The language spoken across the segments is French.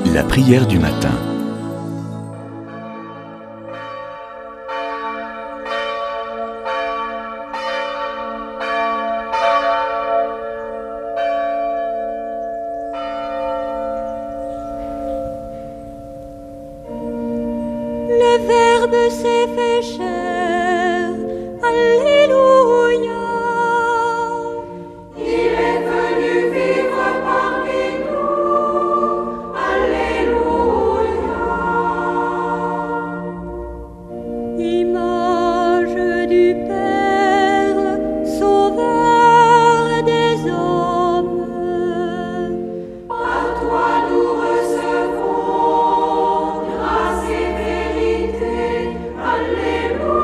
La prière du matin. Le Verbe s'est fait chair, Alléluia. Il est venu vivre parmi nous, Alléluia. Image du Père, Sauveur des hommes, par toi nous recevons grâce et vérité. Alléluia.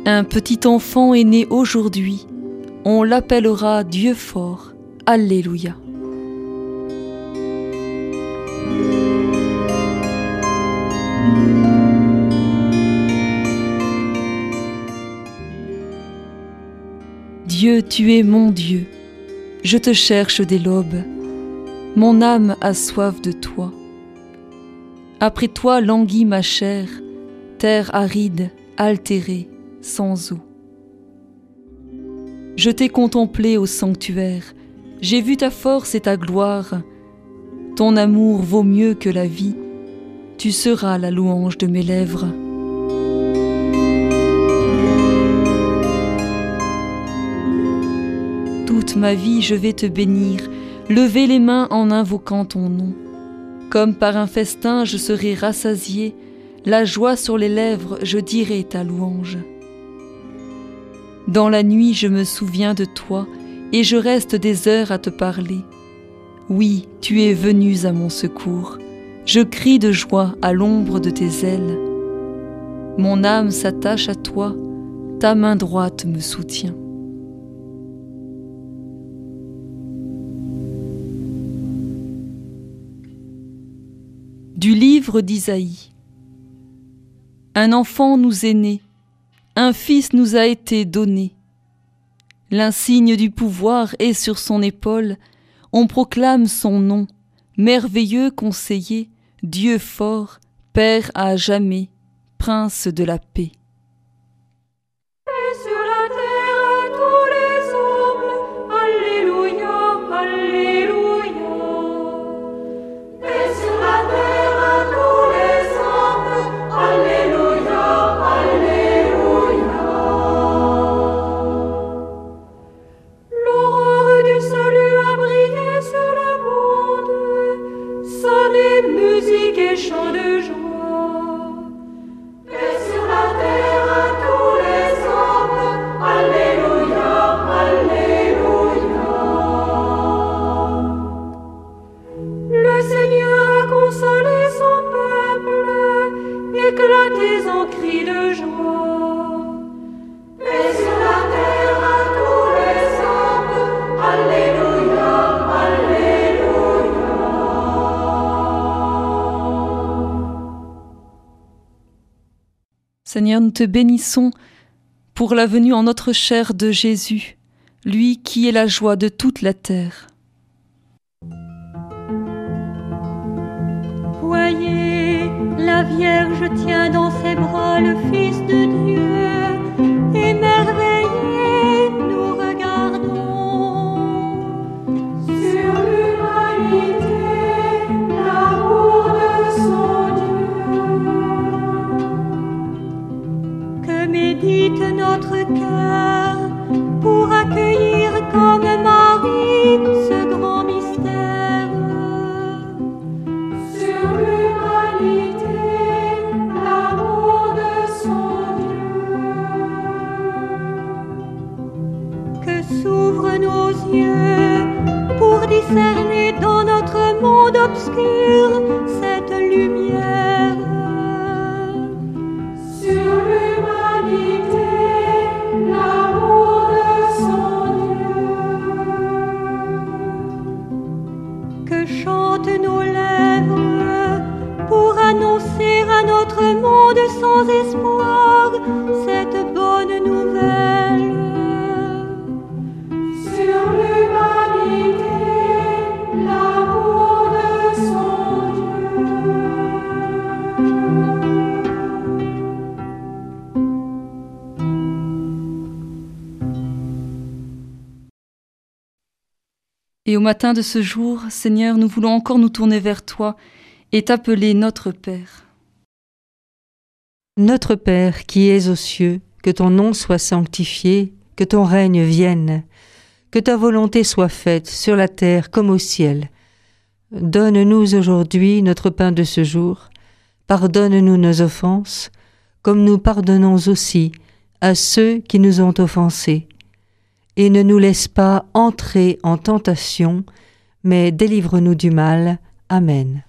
Un petit enfant est né aujourd'hui, on l'appellera Dieu fort. Alléluia. Dieu, tu es mon Dieu, je te cherche dès l'aube, mon âme a soif de toi. Après toi languit ma chair, terre aride, altérée, sans eau. Je t'ai contemplé au sanctuaire, j'ai vu ta force et ta gloire. Ton amour vaut mieux que la vie, tu seras la louange de mes lèvres. Toute ma vie je vais te bénir, lever les mains en invoquant ton nom. Comme par un festin je serai rassasié, la joie sur les lèvres je dirai ta louange. Dans la nuit je me souviens de toi et je reste des heures à te parler. Oui, tu es venu à mon secours, je crie de joie à l'ombre de tes ailes. Mon âme s'attache à toi, ta main droite me soutient. Du livre d'Isaïe. Un enfant nous est né, un fils nous a été donné. L'insigne du pouvoir est sur son épaule, on proclame son nom, merveilleux conseiller, Dieu fort, Père à jamais, Prince de la paix. Et sur la terre tous les hommes, Alléluia, Alléluia. Et sur la terre tous les hommes, Alléluia, Alléluia. L'aurore du salut a brillé sur le monde, sonnez musique et chants de joie. Et sur la terre tous les hommes, Alléluia, Alléluia. Le Seigneur a consolé son peuple, éclatez en cris de joie. Et sur la terre tous les hommes, Alléluia, Alléluia. Seigneur, nous te bénissons pour la venue en notre chair de Jésus, lui qui est la joie de toute la terre. Voyez, la Vierge tient dans ses bras le Fils de Dieu, émerveillés, nous regardons. Sur l'humanité, l'amour de son Dieu. Que médite notre cœur pour accueillir comme Marie ce grand mystère. Sur l'humanité, l'amour de son Dieu. Que s'ouvrent nos yeux pour discerner dans notre monde obscur cette lumière. Sur l'humanité, l'amour de son Dieu. Que chantent nos lèvres pour annoncer à notre monde sans espoir cette bonne nouvelle. Sur l'humanité, l'amour de son Dieu. Et au matin de ce jour, Seigneur, nous voulons encore nous tourner vers toi et t'appeler notre Père. Notre Père qui es aux cieux, que ton nom soit sanctifié, que ton règne vienne, que ta volonté soit faite sur la terre comme au ciel. Donne-nous aujourd'hui notre pain de ce jour. Pardonne-nous nos offenses, comme nous pardonnons aussi à ceux qui nous ont offensés. Et ne nous laisse pas entrer en tentation, mais délivre-nous du mal. Amen.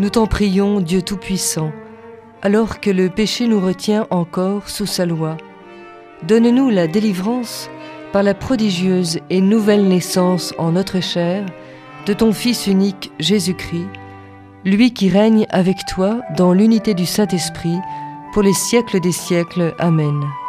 Nous t'en prions, Dieu Tout-Puissant, alors que le péché nous retient encore sous sa loi. Donne-nous la délivrance par la prodigieuse et nouvelle naissance en notre chair de ton Fils unique Jésus-Christ, lui qui règne avec toi dans l'unité du Saint-Esprit pour les siècles des siècles. Amen.